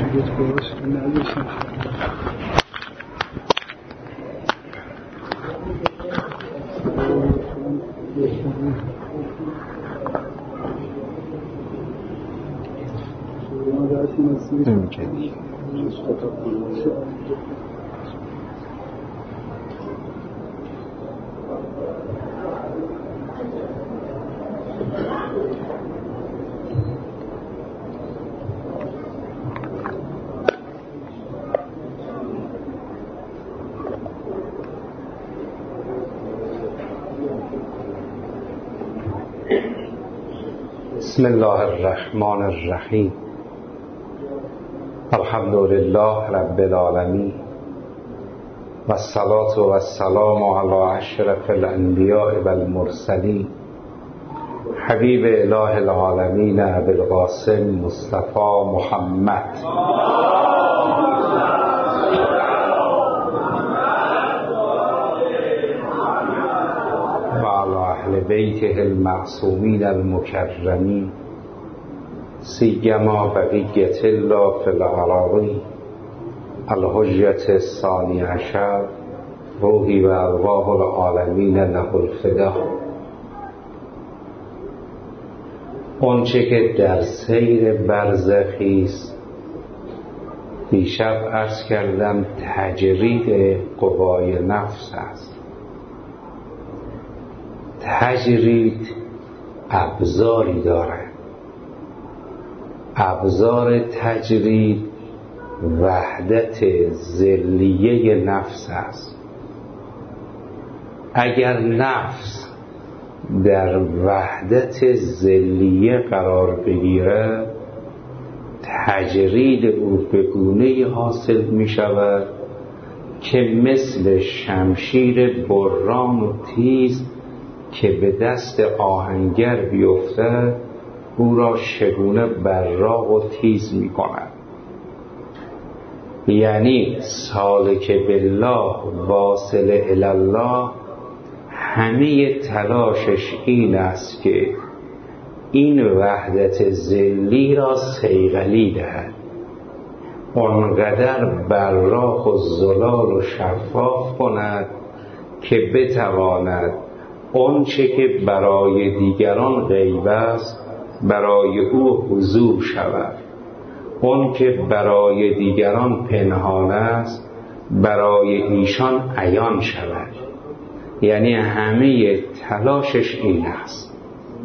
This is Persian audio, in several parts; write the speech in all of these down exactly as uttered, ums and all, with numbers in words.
بسم الله الرحمن الرحیم. الحمد لله رب العالمین و الصلاة و السلام علی اشرف الانبیاء و المرسلین حبیب اله العالمین ابی القاسم مصطفی محمد اهل بیته المعصومین المکرمین سیما بقیة الله فی الأراضین الحجة الثانی عشر روحی و ارواح العالمین له الفدا. آنچه که در سیر برزخی است دیشب عرض کردم تجرید قوای نفس است. تجرید ابزاری داره. ابزار تجرید وحدت ذلیه نفس است. اگر نفس در وحدت ذلیه قرار بگیرد تجرید او به گونه‌ای حاصل می شود که مثل شمشیر بران و تیز که به دست آهنگر بیفتد او را شگونه براق و تیز می کند. یعنی سالک بالله واصل الله همه تلاشش این است که این وحدت ذلی را صیقلی دهد، آنقدر براق و زلال و شفاف کند که بتواند آنچه که برای دیگران غیب است برای او حضور شود، آن که برای دیگران پنهان است برای ایشان عیان شود. یعنی همه تلاشش این است.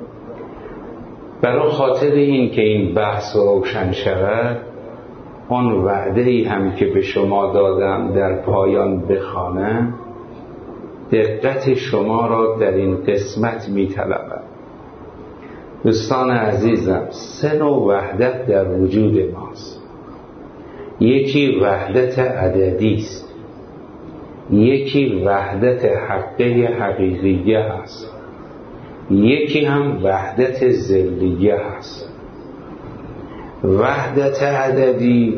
برای خاطر این که این بحث روشن شود آن وعده‌ای هم که به شما دادم در پایان بخوانم دقت شما را در این قسمت می طلبم. دوستان عزیزم، سه نوع وحدت در وجود ماست. یکی وحدت عددی است، یکی وحدت حقه حقیقیه است، یکی هم وحدت ذلیه است. وحدت عددی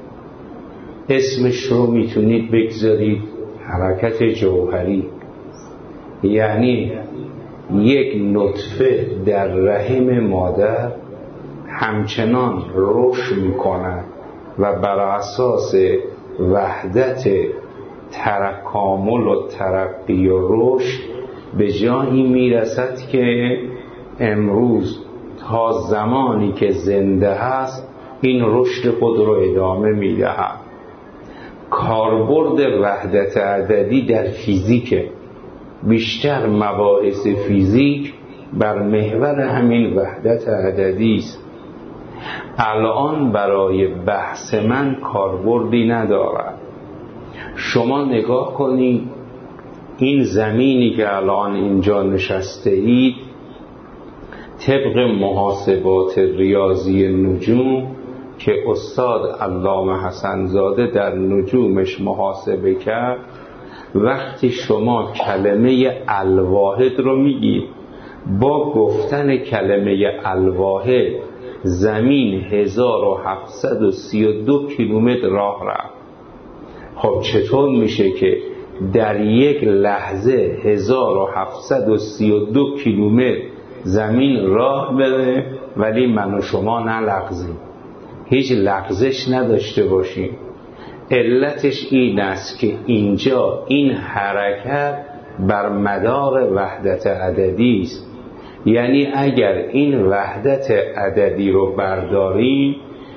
اسمش رو میتونید بگذارید حرکت جوهری، یعنی یک نطفه در رحم مادر همچنان رشد میکند و بر اساس وحدت تکامل و ترقی و رشد به جایی میرسد که امروز تا زمانی که زنده هست این رشد خود رو ادامه میدهد. کاربرد وحدت عددی در فیزیک، بیشتر مباحث فیزیک بر محور همین وحدت عددی است. الان برای بحث من کاربردی ندارد. شما نگاه کنید این زمینی که الان اینجا نشسته اید طبق محاسبات ریاضی نجوم که استاد علامه حسن زاده در نجومش محاسبه کرد، وقتی شما کلمه الواحد رو میگید با گفتن کلمه الواحد زمین هزار و هفتصد و سی و دو کیلومتر راه رفت. خب چطور میشه که در یک لحظه هزار و هفتصد و سی و دو کیلومتر زمین راه بره ولی من و شما نلغزیم؟ هیچ لغزش نداشته باشیم. علتش این است که اینجا این حرکت بر مدار وحدت عددی است. یعنی اگر این وحدت عددی رو برداریم،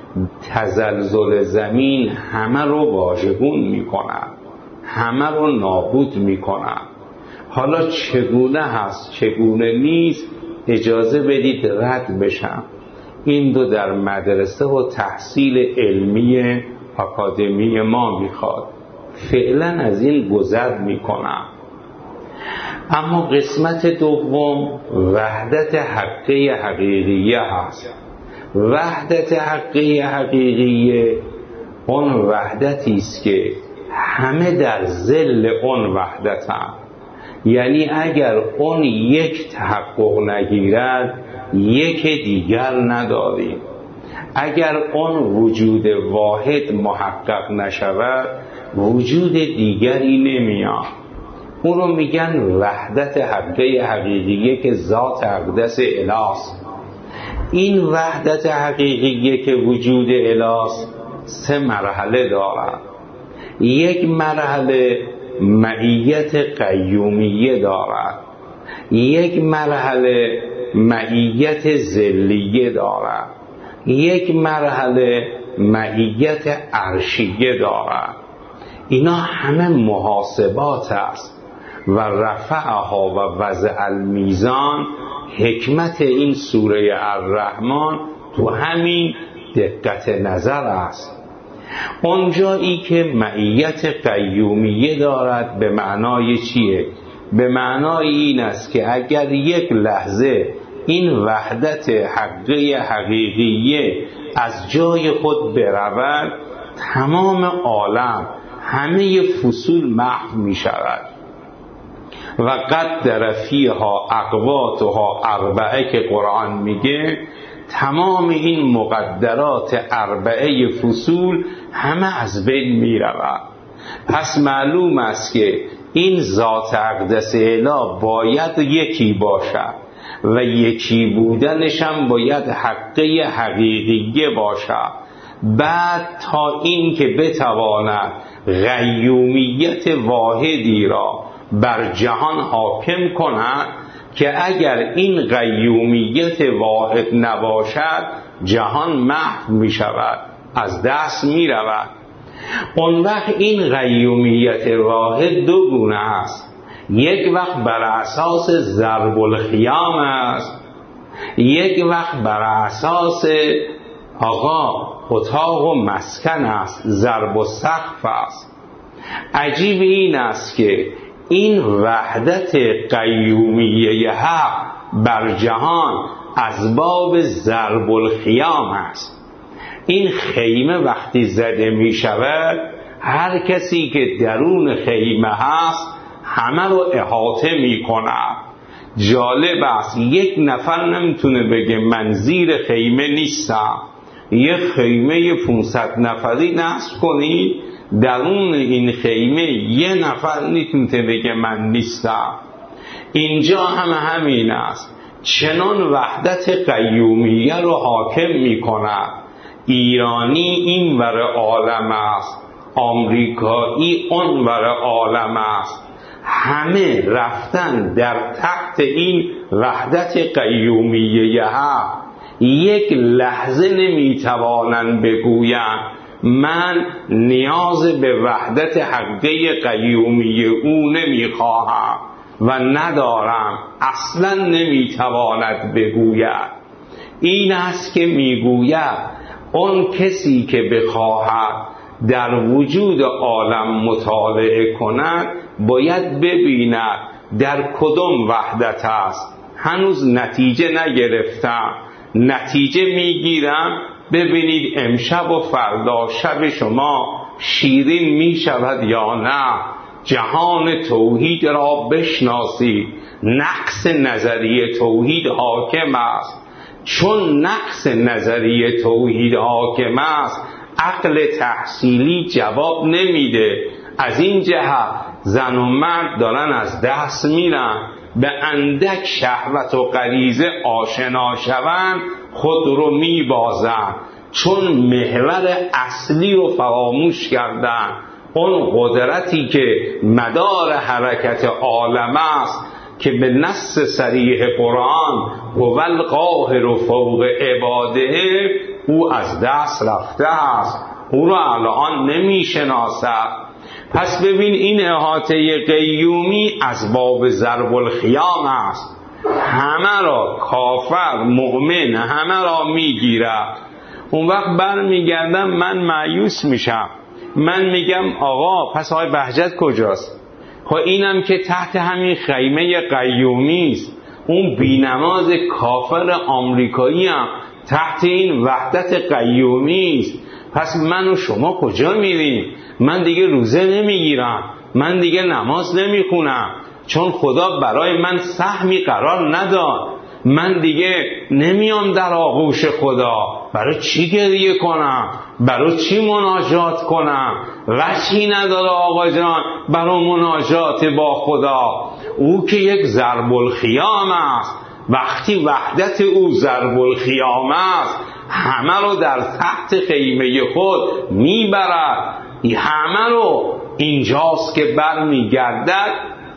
تزلزل زمین همه رو واژگون میکنه، همه رو نابود میکنه. حالا چگونه هست چگونه نیست اجازه بدید رد بشم. این دو در مدرسه و تحصیل علمی اکادمی ما میخواد. فعلا از این گذر میکنم. اما قسمت دوم وحدت حقه حقیقیه هست. وحدت حقه حقیقیه اون وحدتی است که همه در ظل اون وحدتند. یعنی اگر اون یک تحقق نگیرد یک دیگر نداریم. اگر اون وجود واحد محقق نشود وجود دیگری نمیاد. اون رو میگن وحدت حقه حقیقیه که ذات اقدس الهی است. این وحدت حقیقیه که وجود الهی است سه مرحله دارد. یک مرحله معیت قیومیه دارد، یک مرحله معیت ذلیه دارد، یک مرحله معیت عرشیه دارد. اینا همه محاسبات است و رفعها و وضع المیزان حکمت این سوره الرحمن تو همین دقت نظر است. اونجایی که معیت قیومیه دارد به معنای چیه؟ به معنای این است که اگر یک لحظه این وحدت حقه حقیقیه از جای خود برود تمام عالم همه فصول محو می شود. و قدر فیها اقواتها اربعه که قرآن میگه تمام این مقدرات اربعه فصول همه از بین می رود. پس معلوم است که این ذات اقدس الهی باید یکی باشد و یکی بودنش هم باید حقه حقیقیه باشد. بعد تا این که بتواند قیومیت واحدی را بر جهان حاکم کند که اگر این قیومیت واحد نباشد جهان محو می شود، از دست می رود. اون وقت این قیومیت واحد دو گونه است. یک وقت بر اساس ضرب الخیام است، یک وقت بر اساس آقا اتاق و مسکن است، ضرب و سقف است. عجیب این است که این وحدت قیومیه حق بر جهان از باب ضرب الخیام است. این خیمه وقتی زده می شود هر کسی که درون خیمه هست همه رو احاطه می کند. جالب است یک نفر نمیتونه بگه من زیر خیمه نیستم. یک خیمه پانصد نفری نصب کنید درون این خیمه یه نفر نمیتونه بگه من نیستم. اینجا هم همین است. چنان وحدت قیومیه رو حاکم می کند. ایرانی این ور عالم است، آمریکایی اون ور عالم است، همه رفتن در تحت این وحدت قیومیه حق. یک لحظه نمیتوانند بگویند من نیاز به وحدت حقه قیومیه او نمیخواهم و ندارم. اصلا نمیتواند بگوید. این است که میگوید اون کسی که بخواهد در وجود عالم مطالعه کند باید ببیند در کدام وحدت است. هنوز نتیجه نگرفتم، نتیجه میگیرم. ببینید امشب و فردا شب شما شیرین می شود یا نه. جهان توحید را بشناسید. نقص نظریه توحید حاکم است. چون نقص نظریه توحید حاکم است عقل تحصیلی جواب نمیده. از این جهت زن و مرد دارن از دست میرن. به اندک شهوت و غریزه آشنا شوند خود رو میبازن. چون محور اصلی رو فراموش کردن، اون قدرتی که مدار حرکت عالم است که به نص صریح قرآن هو القاهر فوق عباده، او از دست رفته است، او رو الان نمیشناسد. پس ببین این احاطه قیومی از باب ضرب الخیام است، همه را کافر مؤمن همه را میگیرد. اون وقت بر میگردم من مایوس میشم، من میگم آقا پس آقای بهجت کجاست؟ خب اینم که تحت همین خیمه قیومی است. اون بینماز کافر آمریکایی هم تحت این وحدت قیومی است. پس من و شما کجا میریم؟ من دیگه روزه نمیگیرم، من دیگه نماز نمیخونم، چون خدا برای من سهمی قرار نداد. من دیگه نمیام در آغوش خدا، برای چی گریه کنم؟ برای چی مناجات کنم؟ وجهی نداره آقا جان برای مناجات با خدا. او که یک ضرب الخیام است، وقتی وحدت او ضرب الخیام است همه رو در تحت خیمه خود میبرد، همه رو اینجاست که بر میگردد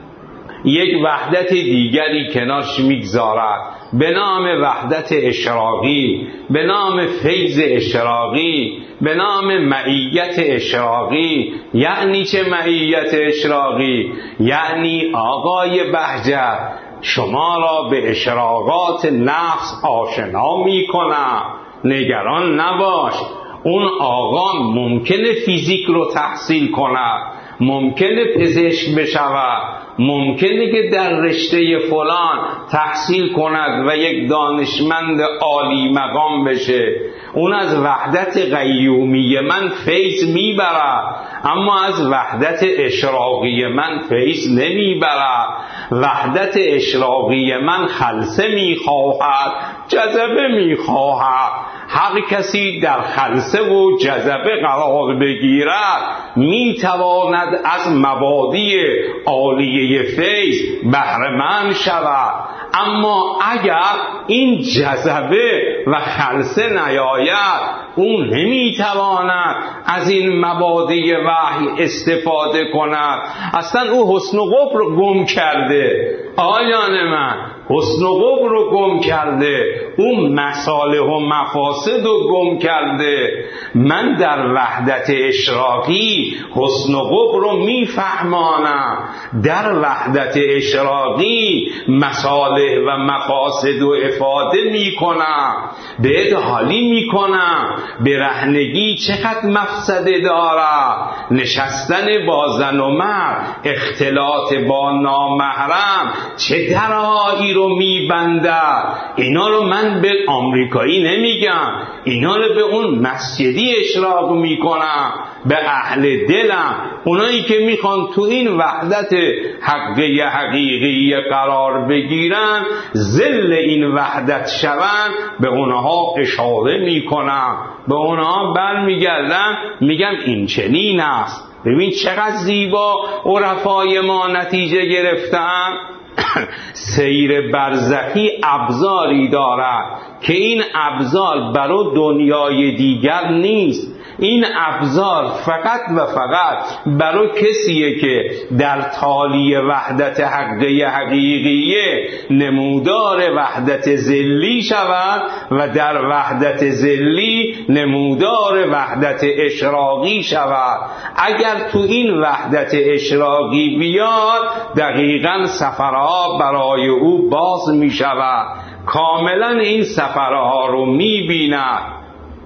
یک وحدت دیگری کنارش میگذارد به نام وحدت اشراقی، به نام فیض اشراقی، به نام معیت اشراقی. یعنی چه معیت اشراقی؟ یعنی آقای بهجت شما را به اشراقات نفس آشنا میکنم، نگران نباش. اون آقا ممکنه فیزیک رو تحصیل کند، ممکنه پزشک بشود، ممکنه که در رشته فلان تحصیل کند و یک دانشمند عالی مقام بشه. اون از وحدت قیومی من فیض میبرد، اما از وحدت اشراقی من فیض نمیبرد. وحدت اشراقی من خلسه میخواهد، جذبه میخواهد. هر کسی در خلسه و جذبه قرار بگیرد میتواند از مبادی عالیه فیض بهره‌مند شود. اما اگر این جذبه و خلسه نیاید، اون نمیتواند از این مبادی وحی استفاده کند. اصلا او حسن و قبح رو گم کرده. آیان من حسن و قبح رو گم کرده، اون مصالح و مفاسد رو گم کرده. من در وحدت اشراقی حسن و قبح رو میفهمانم، در وحدت اشراقی مصالح و مفاسد و افاده میکنم، بهت حالی میکنم برهنگی چقدر مفسده داره، نشستن با زن و مرد، اختلاط با نامحرم چه درهایی رو میبنده. اینا رو من به آمریکایی نمیگم، اینا رو به اون مسجدی اشراق میکنم، به اهل دلم، اونایی که میخوان تو این وحدت حقی حقیقی قرار بگیرن، ذل این وحدت شون، به اونها اشاره میکنم، به اونها برمیگردم میگم این چنین است. ببین چقدر زیبا عرفای ما نتیجه گرفتن. سیر برزخی ابزاری دارد که این ابزار برای دنیای دیگر نیست، این ابزار فقط و فقط برای کسیه که در تالی وحدت حقیقی حقیقیه نمودار وحدت ذلی شود و در وحدت ذلی نمودار وحدت اشراقی شود. اگر تو این وحدت اشراقی بیاد، دقیقاً سفرها برای او باز می شود، کاملا این سفرها رو می بیند.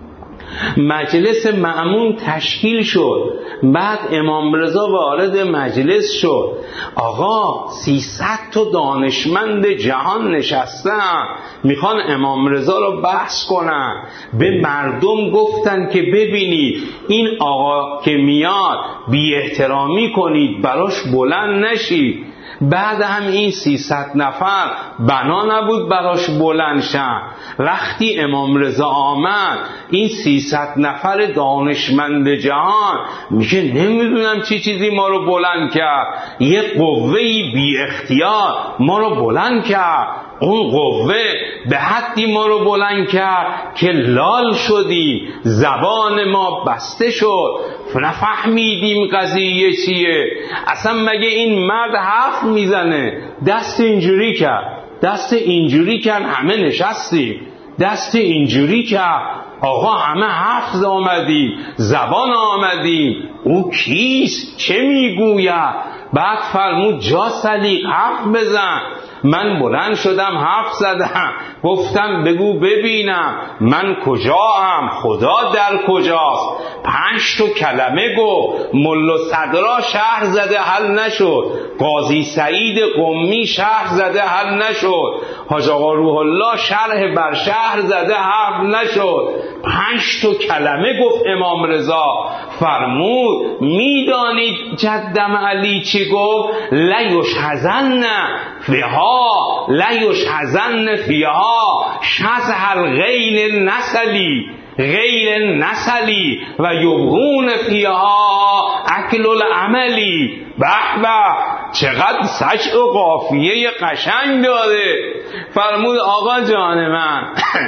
مجلس مأمون تشکیل شد، بعد امام رضا وارد مجلس شد. آقا سیصد تا دانشمند جهان نشستن، میخوان امام رضا رو بحث کنن. به مردم گفتن که ببینید این آقا که میاد بی احترامی کنید، براش بلند نشید. بعد هم این سیصد نفر بنا نبود براش بلند شن. وقتی امام رضا آمد، این سیصد نفر دانشمند جهان میگه نمیدونم چی چیزی ما رو بلند کرد، یه قوهی بی اختیار ما رو بلند کرد. اون قوه به حدی ما رو بلند کرد که لال شدیم، زبان ما بسته شد، نفهمیدیم قضیه چیه. اصلا مگه این مرد حرف میزنه؟ دست اینجوری کرد، دست اینجوری کرد، همه نشستیم، دست اینجوری کرد، آقا همه حرف آمدی، زبان آمدی، او کیست؟ چه میگوید؟ بعد فرمود جا سلیق حرف بزن. من بلند شدم حرف زدم، گفتم بگو ببینم من کجاام، خدا در کجاست؟ پنج تا کلمه گفت. ملا صدرا شهر زده حل نشد، قاضی سعید قمی شهر زده حل نشد، حاج آقا روح الله شرح بر شهر زده حرف نشد. پنج تا کلمه گفت امام رضا. فرمود میدانید جدم علی چی گفت؟ لیشحزن فیها لیشحزن فیها شزح الغیر نسلی غیر نسلی و یبغون فیها اکل العملی. به به چقدر سجع و قافیه قشنگ داره. فرمود آقا جان من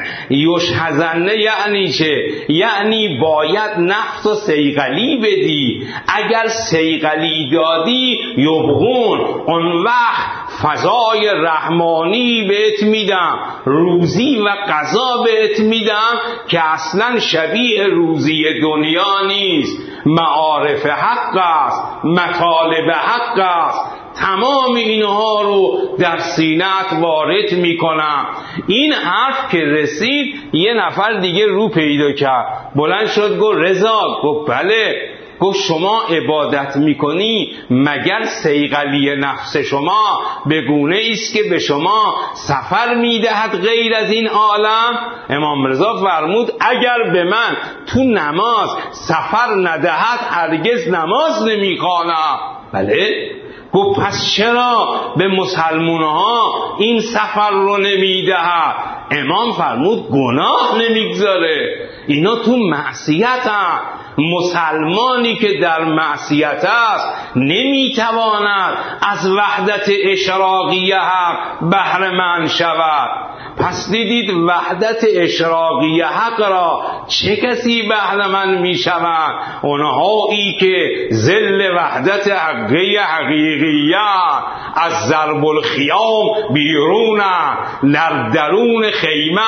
یشحزنه یعنی چه؟ یعنی باید نفس و صیقلی بدی. اگر صیقلی دادی یبغون، اون وقت فضای رحمانی بهت میدم، روزی و قضا بهت میدم که اصلا شبیه روزی دنیا نیست. معارف حق است، مطالب حق است، تمام اینها رو در سینه‌ات وارد میکنم. این حرف که رسید یه نفر دیگه رو پیدا کرد، بلند شد گفت رضا. گفت بله. گفت شما عبادت میکنی مگر صیقلی نفس شما به گونه است که به شما سفر میدهد غیر از این عالم؟ امام رضا فرمود اگر به من تو نماز سفر ندهد هرگز نماز نمیخوانم. بله. گفت پس چرا به مسلمان ها این سفر رو نمیدهد؟ امام فرمود گناه نمیگذاره، اینا تو معصیت هم. مسلمانی که در معصیت است نمیتواند از وحدت اشراقیه حق بهره مند شود. پس دیدید وحدت اشراقی حق را چه کسی بهره مند می شوند؟ اونهایی که ظل وحدت حقیقی حقیقیت از ضرب الخیام بیرون در درون خیمه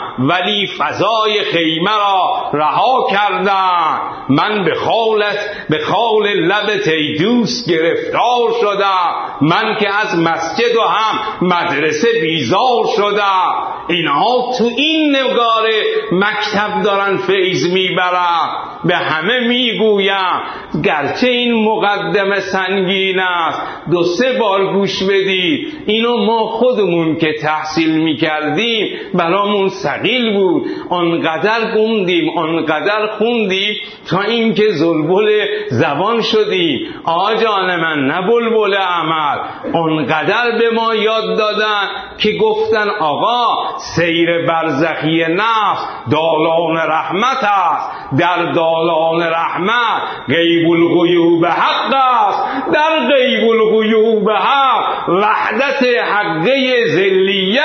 ولی فضای خیمه را رها کردند. من به خالت به خال لبت ای دوست گرفتار شدم، من که از مسجد و هم مدرسه بیزار شدم. اینها تو این نگاره مکتب دارن فیض میبرن. به همه میگویم گرچه این مقدمه سنگین است، دو سه بار گوش بدید. اینو ما خودمون که تحصیل میکردیم برامون ثقیل بود، آنقدر گوندیم آنقدر خوندیم تا اینکه زلبل زبان شدیم. آقا جان من نه بلبل عمل. آنقدر به ما یاد دادن که گفتن آقا سیر برزخی نفس دالان رحمت است، در دالان رحمت غیب الغیوب حق است، در غیب الغیوب حق وحدت حقه ذلیه،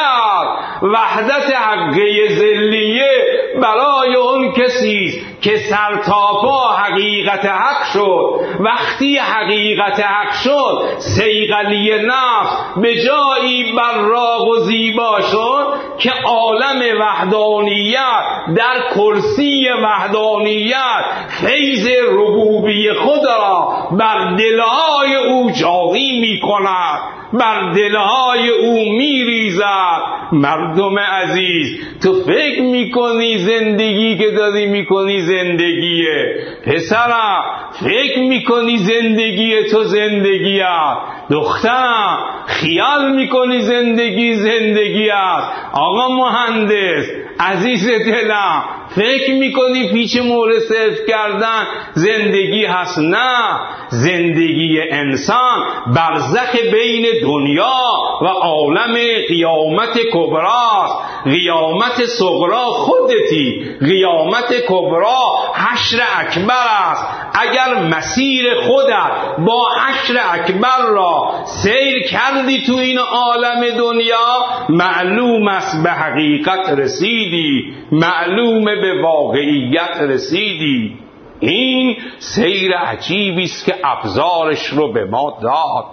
وحدت حقه ذلیه برای اون کسی که سر تا پا حقیقت حق شد. وقتی حقیقت حق شد صیقلی نفس به جایی براق و زیبا شد که عالم وحدانیت در کرسی وحدانیت فیض ربوبی خود را بر دلهای او جاری می کند، بر دلهای او می ریزد. مردم عزیز تو فکر می کنی زندگی که داری می کنی زندگیه؟ پسرم فکر می کنی زندگی تو زندگی است؟ دخترم خیال می کنی زندگی زندگی است؟ آقا مهندس عزیز دلم فکر میکنی پیچ مهره صرف کردن زندگی هست؟ نه، زندگی انسان برزخ بین دنیا و عالم قیامت کبراست. قیامت صغرا خودتی، قیامت کبرا حشر اکبر است. اگر مسیر خودت با حشر اکبر را سیر کردی تو این عالم دنیا، معلوم است به حقیقت رسیدی، معلوم به واقعیت رسیدی. این سیر عجیبی است که ابزارش رو به ما داد.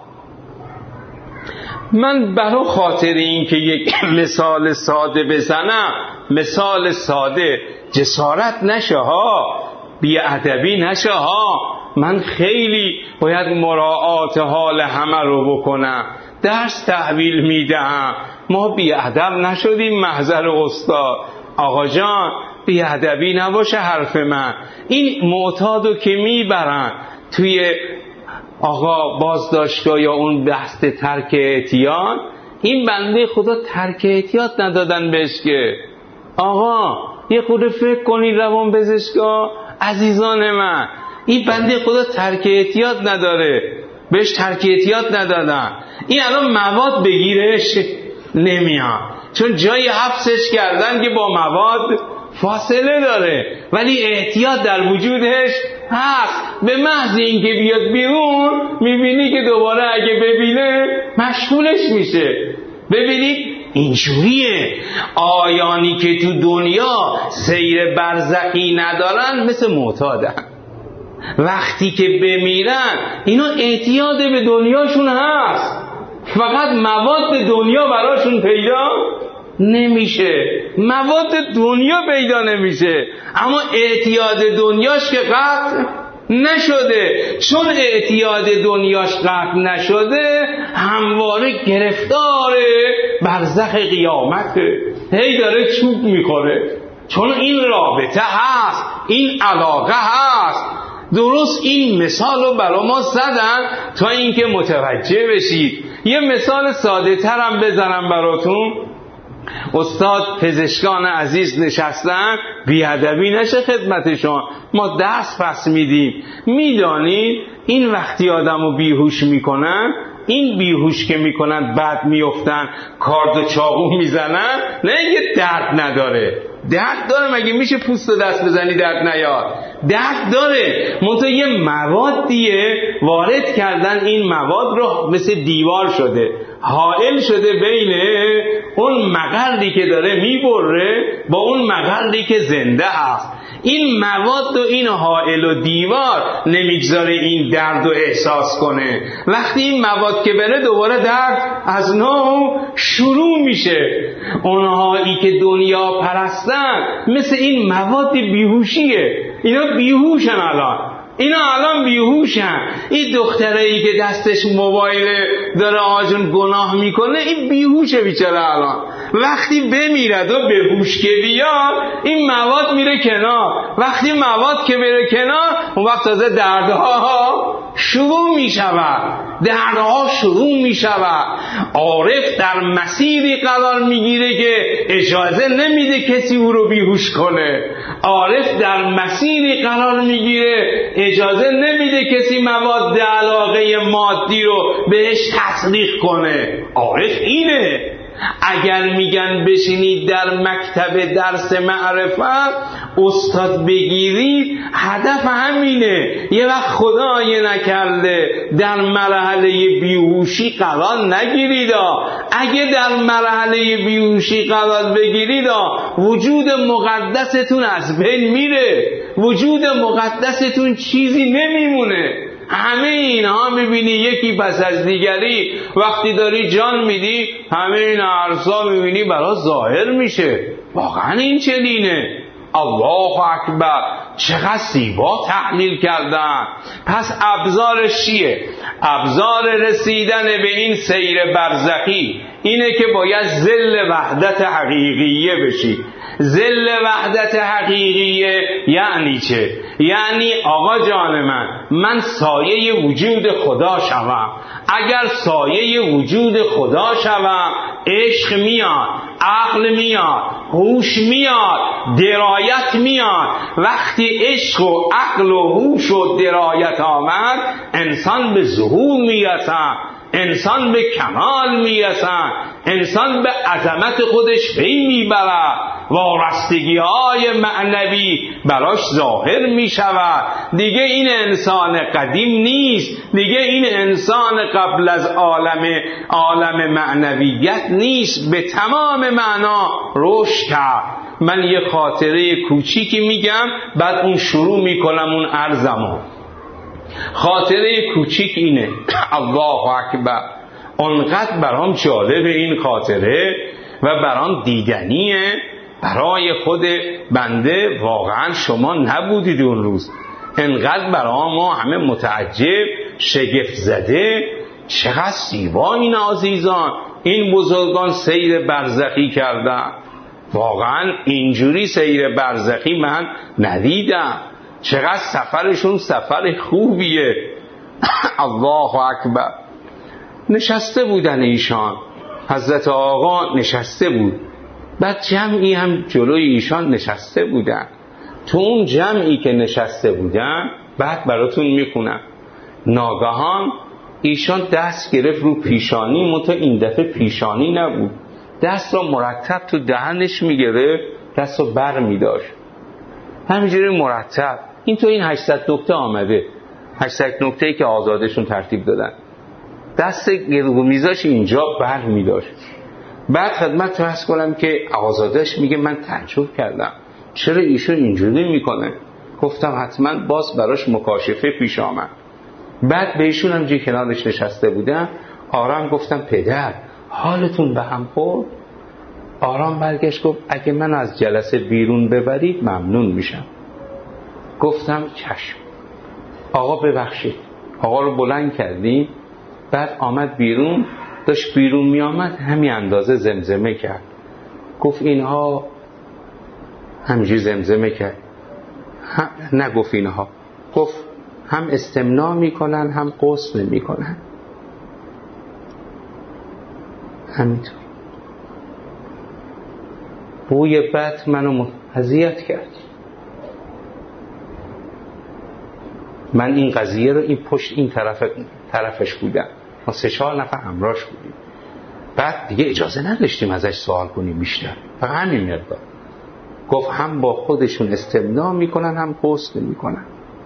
من برای خاطر این که یک مثال ساده بزنم، مثال ساده جسارت نشه ها، بی‌ادبی نشه ها، من خیلی باید مراعات حال همه رو بکنم، درس تحویل میدم. ما بی‌ادب نشدیم محضر استاد. آقا جان بی‌ادبی نباشه حرف من. این معتادو که میبرن توی آقا بازداشتگاه یا اون بحث ترک اعتیاد، این بنده خدا ترک اعتیاد ندادن بهش که آقا یه خورده فکر کنید روان پزشکا عزیزان من، این بنده خدا ترک اعتیاد نداره، بهش ترک اعتیاد ندادن. این الان مواد بگیرش نمیاد، چون جای حبسش کردن که با مواد فاصله داره، ولی احتیاط در وجودش هست. به محض اینکه بیاد بیرون میبینی که دوباره اگه ببینه مشغولش میشه. ببینید اینجوریه آیانی که تو دنیا سیر برزخی ندارن مثل معتادن، وقتی که بمیرن اینا اعتیاد به دنیاشون هست، فقط مواد دنیا براشون پیدا نمیشه، مواد دنیا پیدا نمیشه، اما اعتیاد دنیاش که قطع نشده. چون اعتیاد دنیاش قطع نشده همواره گرفتار برزخ قیامته، هی داره چوب میخوره، چون این رابطه هست، این علاقه هست. درست این مثال رو برای ما زدن تا اینکه متوجه بشید. یه مثال ساده ترم بزنم براتون. استاد پزشکان عزیز نشستن، بی‌ادبی نشه خدمتشون، ما درس پس میدیم. میدانید این وقتی آدمو بیهوش میکنن، این بیهوش که میکنن بعد میفتن کارد و چاقو میزنن، نه اینکه درد نداره، درد داره. مگه میشه پوست و دست بزنی درد نیاد؟ درد داره، منتها یه موادیه وارد کردن، این مواد رو مثل دیوار شده، حائل شده بین اون مقردی که داره میبره با اون مقردی که زنده هست. این مواد و این حائل و دیوار نمیگذاره این درد رو احساس کنه. وقتی این مواد که بره دوباره درد از نو شروع میشه. اونهایی که دنیا پرستن مثل این مواد بیهوشیه، اینا بیهوشن الان، اینا الان بیهوشن. این دخترایی که دستش موبایل داره آجون گناه میکنه، این بیهوشه بیچاره الان. وقتی بمیرد و به هوش که بیاد این مواد میره کنار. وقتی مواد که بره کنار اون وقت تازه دردها شروع میشود، دردها شروع میشود. عارف در مسیری قرار میگیره که اجازه نمیده کسی او رو بیهوش کنه. عارف در مسیری قرار میگیره اجازه نمیده کسی مواد علاقه مادی رو بهش تطبیق کنه. عارف اینه. اگر میگن بشینید در مکتب درس معرفت استاد بگیرید، هدف همینه. یه وقت خدای نکرده در مرحله بیهوشی قرار نگیرید. اگه در مرحله بیهوشی قرار بگیرید وجود مقدستون از بین میره، وجود مقدستون چیزی نمیمونه. همه اینها میبینی یکی پس از دیگری وقتی داری جان میدی همه این ارزا میبینی برای ظاهر میشه. واقعا این چنینه. الله اکبر، چقدر زیبا تحلیل کردن. پس ابزارش چیه؟ ابزار رسیدن به این سیر برزخی اینه که باید ذل وحدت حقیقیه بشی. ذل وحدت حقیقیه یعنی چه؟ یعنی آقا جان من من سایه وجود خدا شوم. اگر سایه وجود خدا شوم عشق میاد، عقل میاد، هوش میاد، درایت میاد. وقتی عشق و عقل و هوش و درایت آمد، انسان به ظهور میرسد، انسان به کمال میرسد، انسان به عظمت خودش پی میبرد، وارستگی های معنوی براش ظاهر میشود. دیگه این انسان قدیم نیست، دیگه این انسان قبل از عالم عالم معنویت نیست، به تمام معنا رشد کرد. من یه خاطره کوچیکی میگم، بعد اون شروع میکنم اون عرضمو. خاطره کوچیک اینه، الله اکبر، اونقدر برام جالب این خاطره و برام دیدنیه، برای خود بنده واقعا شما نبودید اون روز، انقدر برای ما همه متعجب شگفت زده. چقدر زیبا این عزیزان، این بزرگان سیر برزخی کردن، واقعا اینجوری سیر برزخی من ندیدم. چقدر سفرشون سفر خوبیه. الله اکبر. نشسته بودن ایشان، حضرت آقا نشسته بود، بعد جمعی هم جلوی ایشان نشسته بودن. تو اون جمعی که نشسته بودن، بعد براتون میخونم، ناگهان ایشان دست گرفت رو پیشانی، منتها این دفعه پیشانی نبود، دست را مرتب تو دهنش میگرفت، دست رو بر میداشت همینجوری مرتب. این تو این هشتصد نکته آمده، هشتصد نکته‌ای که آزادشون ترتیب دادن، دست گرو میذاش اینجا بر میداشت. بعد خدمت رو عرض کنم که آزادش میگه من تعجب کردم چرا ایشون اینجوری میکنه. گفتم حتما باز براش مکاشفه پیش آمد. بعد به ایشون هم جی کنارش نشسته بودم، آرام گفتم پدر حالتون به هم خورد؟ آرام برگشت گفت اگه من از جلسه بیرون ببرید ممنون میشم. گفتم چشم. آقا ببخشید. آقا رو بلند کردیم، بعد آمد بیرون، داشت بیرون می آمد همین اندازه زمزمه کرد. گفت اینها همینجوری زمزمه کرد، هم نگفت اینها، گفت هم استمناء میکنن هم غسل میکنن. همینطور بوی بد منو اذیت کرد. من این قضیه رو این پشت این طرف طرفش بودم، ما سه چهار نفر همراهش بودیم. بعد دیگه اجازه نداشتیم ازش سوال کنیم بیشتر، فقط همین مقدار. گفت هم با خودشون استمناء میکنن هم غسل میکنن.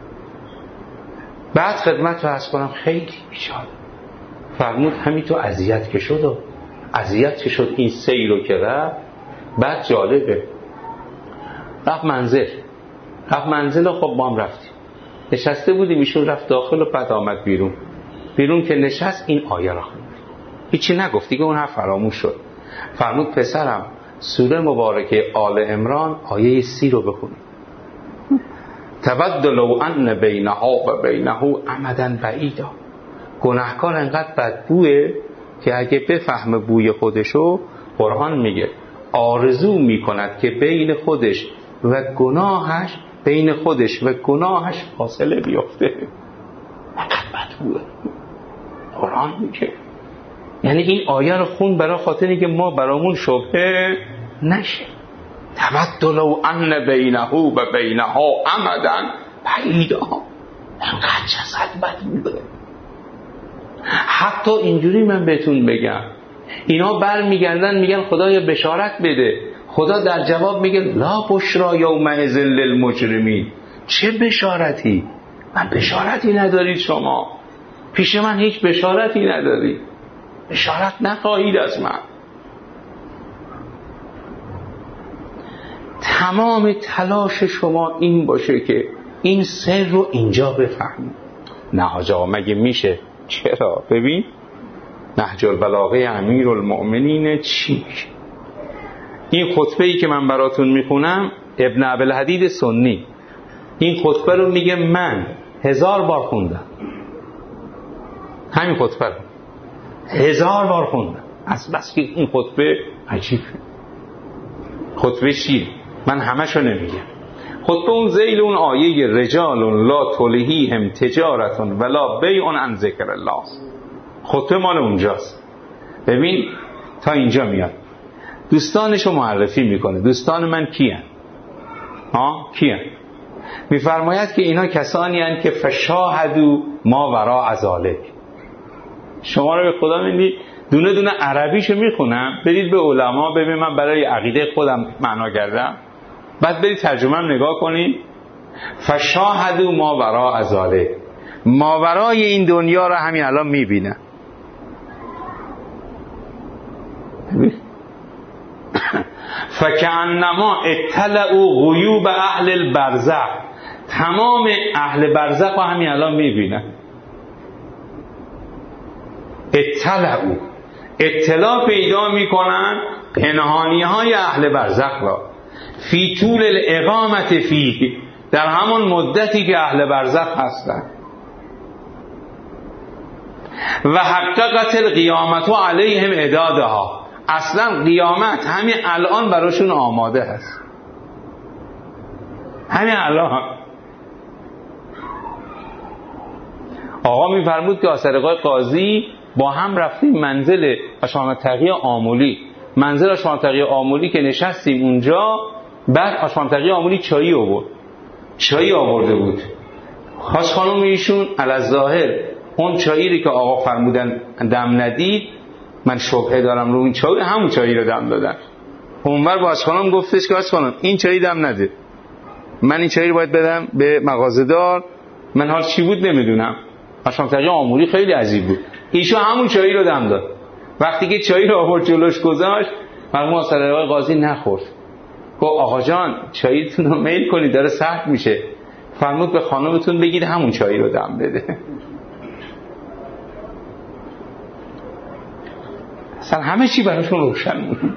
بعد خدمت رو عرض کنم خیلی بیچاره فرمود همینطور اذیت که شد و اذیت که شد این سیر رو که رفت. بعد جالبه رفت منزل رفت منزل و خب با هم رفتیم، نشسته بودیم، ایشون رفت داخل و بعد آمد بیرون. بیرون که نشست این آیه را خوند، هیچی نگفت دیگه، اون حرف فراموش شد. فرمود پسرم سوره مبارکه آل عمران آیه سی رو بخونید. تود لو ان بینها و بینه امدا بعیدا. گناهکار انقدر بدبوه که اگه بفهمه بوی خودشو، قرآن میگه آرزو میکند که بین خودش و گناهش بین خودش و گناهش فاصله بیفته. انقدر بدبوه قرآن میگه. یعنی این آیه رو خون برای خاطری که ما برامون شبهه نشه. تود لو ان بینه و بینها امدا بعیدا. انقدر جسد بدبوه. حتی اینجوری من بهتون بگم، اینا بر میگردن میگن خدایا بشارت بده، خدا در جواب میگه لا بشرا یومئذ للمجرمین. چه بشارتی؟ من بشارتی ندارید، شما پیش من هیچ بشارتی ندارید، بشارت نخواهید از من. تمام تلاش شما این باشه که این سر رو اینجا بفهمید. نه حاجا مگه میشه؟ چرا؟ ببین نهج البلاغه امیرالمؤمنین چی میشه. این خطبه‌ای که من براتون میخونم ابن ابوالحدید سنی این خطبه رو میگه من هزار بار خوندم، همین خطبه رو هزار بار خوندم، از بس که این خطبه عجیبه، خطبه شیر. من همشو نمیگم. خطبه اون ذیل اون آیه رجال لا تلهیهم تجارت ولا بیع عن ذکر الله، خطبه مال اونجاست. ببین تا اینجا میاد دوستانشو معرفی میکنه. دوستان من کیان؟ ها کیان؟ میفرماید که اینا کسانی هستند که فشاهدوا ما وراء ذلک. شما رو به خدا میدید دونه دونه عربیشو میخونم، برید به علما ببین من برای عقیده خودم معنا کردم، بعد برید ترجمه هم نگاه کنید. فشاهدوا ما وراء ذلک، ماورای این دنیا رو همین الان میبینه. فکأنما اطلعوا غیوب اهل البرزخ، تمام اهل برزخ رو همین الان میبینه. اطلعوا، اطلاع پیدا میکنن پنهانی های اهل برزخ را، فی طول الاقامت فیه، در همون مدتی که اهل برزخ هستن. و حققت القیامت علیهم اعدادها، اصلا قیامت همین الان براشون آماده هست، همین الان. آقا میفرمود که آثرگاه قاضی با هم رفتیم منزل آشام تقی آمولی. منزل آشام تقی آمولی که نشستیم اونجا، بعد آشام تقی آمولی چایی آورد، چایی آورده بود. خاص خانم ایشون الظاهر اون چایی که آقا فرمودن دم ندید، من شبهه دارم رو این چایی، همون چایی رو دم دادن. اونور باز خانم گفتش که باز خانم این چایی دم نده، من این چایی رو باید بدم به مغازه‌دار. من حال چی بود نمیدونم. آشام تقی آمولی خیلی عجیب بود. ایشون همون چایی رو دم داد. وقتی که چایی رو آورد جلوش گذاشت، مرحوم آثرگاه قاضی نخورد. گفت آقا جان چاییتون رو میل کنید داره سخت میشه. فرمود به خانمتون بگید همون چایی رو دم بده. اصلا همه چی براشون روشن بود.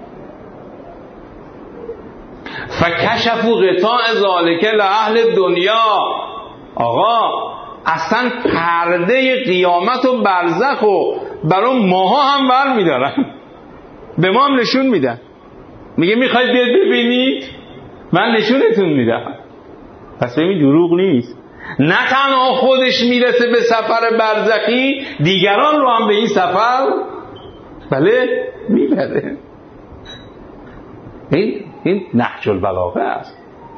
فکشفوا غطاء ذالک لاهل دنیا. آقا اصلا پرده قیامت و برزخ و برای ماها هم بر میدارن، به ما هم نشون میدن. میگه میخواید بیاد ببینید، من نشونتون میدم. پس ببین دروغ نیست. نه تنها خودش میرسه به سفر برزخی، دیگران رو هم به این سفر بله میبره. این این نهج البلاغه است.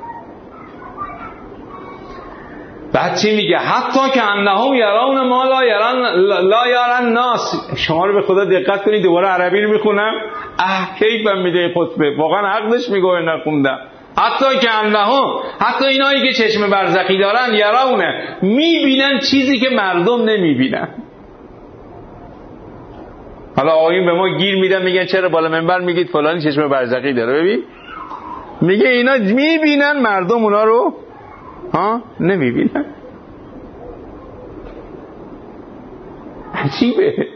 بعد چی میگه؟ حتی که انهم یرون ما لا یرون لا یرون ناس. شما رو به خدا دقت کنید، دوباره عربی رو میخونم. اه کیف من میده خطبه، واقعا حقش میگه نخوندم. حتی که انهم، حتی اینایی که چشم برزخی دارن، یرونه، میبینن چیزی که مردم نمیبینن. حالا آقایون به ما گیر میدن میگن چرا بالا منبر میگید فلانی چشم برزخی داره؟ ببین میگه اینا میبینن مردم اونا رو ها نمیبینن. عجیبه،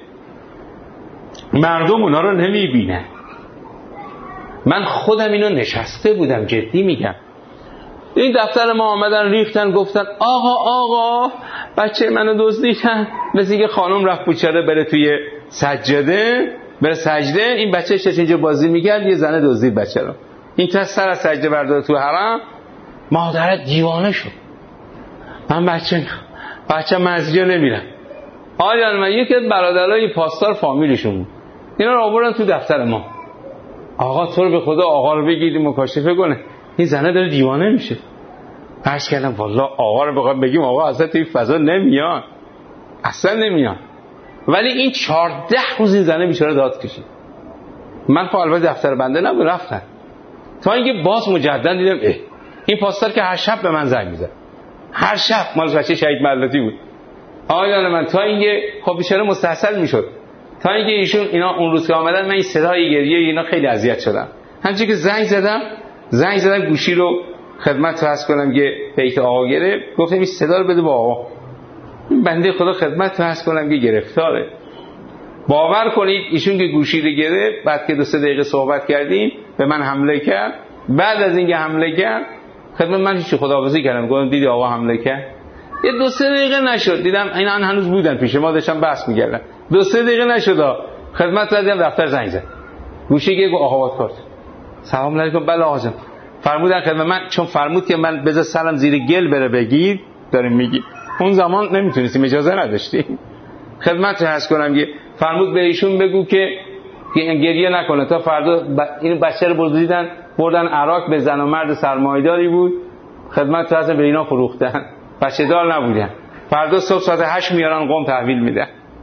مردم اونا رو نمیبینن. من خودم اینو نشسته بودم، جدی میگم. این دفتر ما آمدن ریختن گفتن آقا آقا بچه منو دزدیدن. مثل اینکه خانم رفت پوچره بره توی سجاده، بره سجده، این بچه شش اینجا بازی میکرد، یه زنه دزدید بچه رو. این تا سر از سجده برداره تو حرم. مادرت دیوانه شد. من بچه بچه مسجد نمیرم. آیان من یکی از برادرای پاسدار فامیلشون بود، اینا رو آوردن تو دفتر ما. آقا تو رو به خدا آقا رو بگید مکاشفه کنه، این زنه داره دیوانه میشه. عرض کردم والله آقا رو بخوام بگیم آقا اصلا توی فضا نمیان، اصلا نمیان. ولی این چهارده روز این زنه بیچاره داد کشید. من خب البته دفتر بنده نبود، رفتن تا اینکه باز مجددا دیدم اه این پاسدار که هر شب به من زنگ میزد، هر شب. مال بچه شهید ملتی بود. آقایان من تا اینکه خب بیچاره مستحصل میشد، تا اینکه ایشون اینا اون روز که آمدن من این صدای گریه اینا خیلی اذیت شدم. همچنین که زنگ زدم زنگ زدم گوشی رو خدمت فرض کنم که بیت آقا گرفت، گفتم این صدا رو بده با آقا. این بنده خدا خدمت فرض کنم که گرفتاره. باور کنید ایشون که گوشی رو گرفت، بعد که دو سه دقیقه صحبت کردیم به من حمله کرد. بعد از اینکه حمله کرد خدمت من هیچ خداحافظی کردم، گفتم دیدی آقا حمله کرد. یه دو سه دقیقه نشد، دیدم اینا هنوز بودن پیش ما داشتن بحث می‌کردن. دو سه دقیقه نشد خدمت زدم دفتر زنگ زد، گوشی که گفت آقا وات سلام علیکم. بله آقا جان. فرمودن خدمت من، چون فرمود که من بذار سلام زیر گل بره بگیر داریم میگی، اون زمان نمیتونستیم اجازه نداشتیم. خدمت عرض کنم که فرمود به ایشون بگو که گریه نکنه تا فردا. ب... این بچه رو بردیدن بردن عراق، به زن و مرد سرمایه‌داری بود، خدمت طرز به اینا فروختن، بچه دار نبودن. فردا صبح ساعت هشت میارن قم تحویل میدن.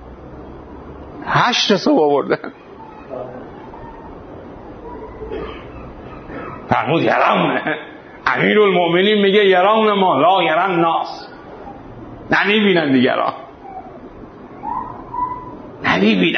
هشت صبح آوردن. فرمود یرون، امیرالمؤمنین میگه یرون ما لا یرن ناس، نمیبینن دیگران، نمیبینن.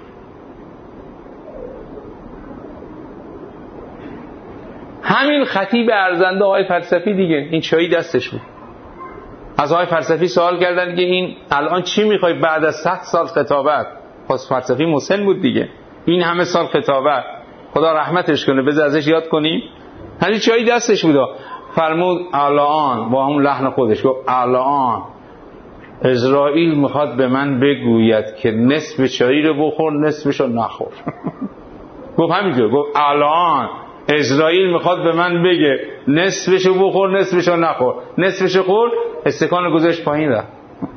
همین خطیب ارزنده آقای فلسفی دیگه، این چایی دستش بود. از آقای فلسفی سوال کردن که این الان چی میخوای بعد از صد سال خطابت؟ پس فلسفی مسن بود دیگه، این همه سال خطابت، خدا رحمتش کنه، بذار ازش یاد کنیم. همین چایی دستش بود. فرمود الان، با همون لحن خودش گفت الان اسرائیل میخواد به من بگوید که نصف چایی رو بخور نصفشو نخور. گفت همینجور، گفت الان اسرائیل میخواد به من بگه نصفشو بخور نصفشو نخور. نصفشو خور، استکان گذاشت پایین رفت.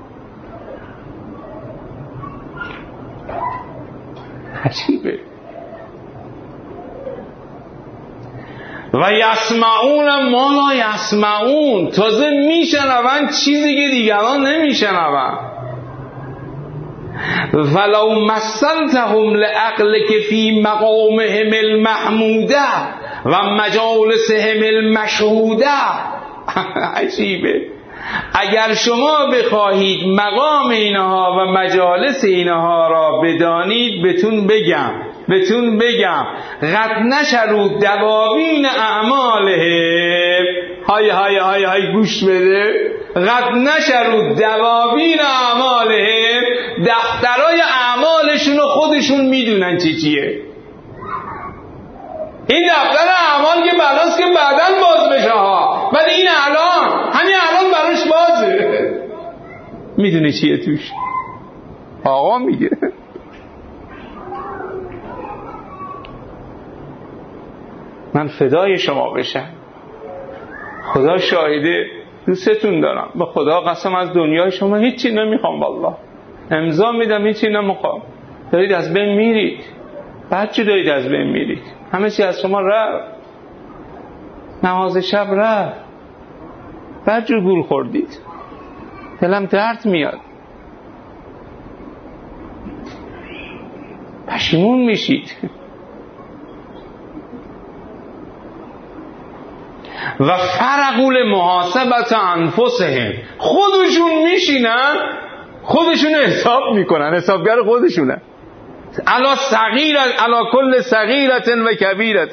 عجیبه. و یسمعون ما لا یسمعون، تازه میشنون چیزی که دیگران نمیشنون. ولو مثلتهم لعقلک فی مقامهم المحموده و مجالسهم المشهوده. عجیبه. اگر شما بخواهید مقام اینها و مجالس اینها را بدانید، بهتون بگم بهتون بگم قد نشروا دواوین اعمالهم. های های های های گوش بده. قد نشروا دواوین اعمالهم، دفترای اعمالشون رو خودشون میدونن چی چیه. این دفتر اعمال که بلاست که بعداً باز بشه ها، ولی این الان، همین الان براش بازه. میدونه چیه توش. آقا میگه من فدای شما بشم، خدا شاهده دوستتون دارم، به خدا قسم از دنیای شما هیچی نمیخوام، والله امضا میدم هیچی نمیخوام. دارید از بین میرید، بعد چی دارید از بین میرید؟ همه چی از شما رفت، نماز شب رفت، بعد جو گول خوردید، دلم درد میاد، پشیمون میشید. و فرقول محاسبت انفسهم، خودشون میشینن خودشون حساب میکنن، حسابگر خودشونن. علا صغیرت علا کل صغیرت و کبیرت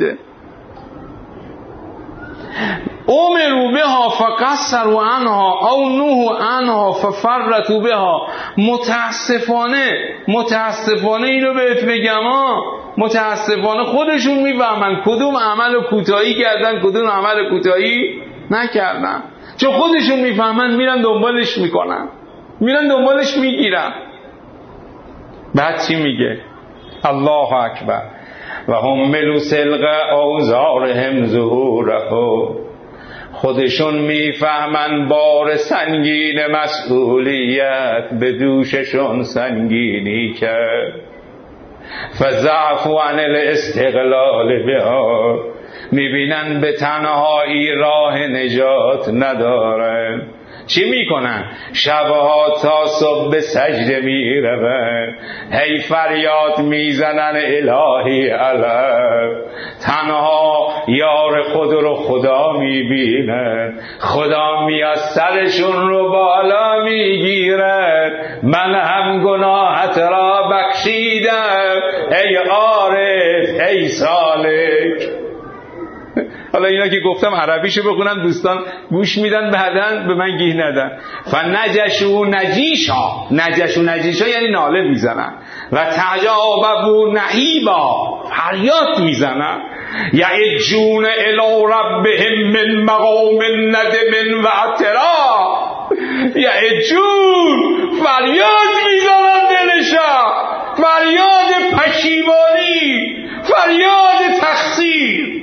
امروا بها فقصروا عنها او نهوا عنها ففرطوا بها. متاسفانه متاسفانه اینو بهت بگم ها، متاسفانه خودشون میفهمن کدوم عمل کوتاهی کردن کدوم عمل کوتاهی نکردن، چون خودشون میفهمن میرن دنبالش میکنن، میرن دنبالش میگیرن. بعد چی میگه؟ الله اکبر. و هم ملو سلق اوزارهم ظهوره، خودشون میفهمن بار سنگین مسئولیت به دوششون سنگینی کرد. فضعفوا عن الاستقلال بها، میبینن به تنهایی راه نجات ندارن. چی میکنن؟ شبها تا صبح به سجده میرون، هی فریاد میزنن الهی علم. تنها یار خود رو خدا میبینن، خدا میاد سرشون رو بالا میگیرن. من هم گناهت را بخشیدم ای عارف ای سالک. حالا اینا که گفتم عربیشو بخونم دوستان گوش میدن، بعدن به من گیه ندن. فنجشو نجیشا، نجشو نجیشا یعنی ناله میزنن. و تعجابو نهیبا، فریاد میزنن. یعجون الی ربهم من مقام ندم و اعتراف. یعجون، فریاد میزنن دلشا، فریاد پشیمانی، فریاد تقصیر،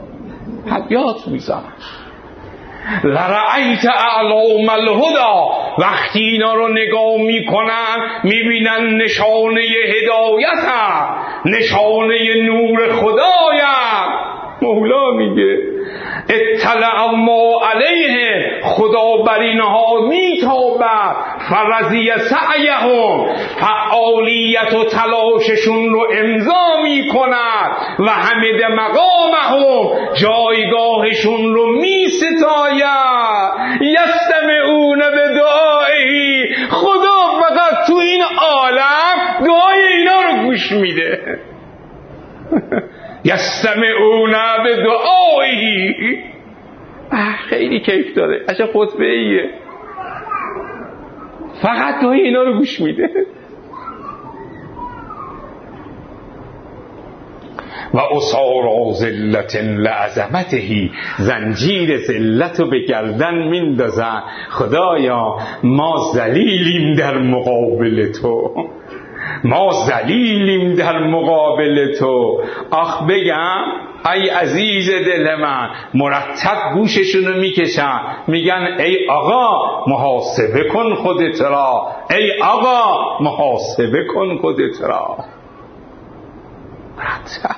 فریاد میزنن. لرأیت اعلام الهدى وقتی اینا رو نگاه میکنن میبینن نشانه هدایت هست، نشانه نور خدایت. مولا میگه اطلع ما علیه، خدا بر اینها میتابد، فرضی سعیهم، فعالیت و تلاششون رو امضا میکند، و حمد مقامهم، جایگاهشون رو میستاید. یستمعون به دعایی، خدا فقط تو این عالم دعای اینا رو گوش میده. یستمعون به دعایی. خیلی کیف داره، عجب خطبه ایه، فقط دعای اینا رو گوش میده. و اسارا ذلت لعظمته، زنجیر ذلت رو به گردن میندازن. خدایا ما ذلیلیم در مقابل تو، ما ذلیلیم در مقابل تو. آخ بگم ای عزیز دل من، مرتب گوششونو میکشن، میگن ای آقا محاسبه کن خودت را، ای آقا محاسبه کن خودت را. مرتب.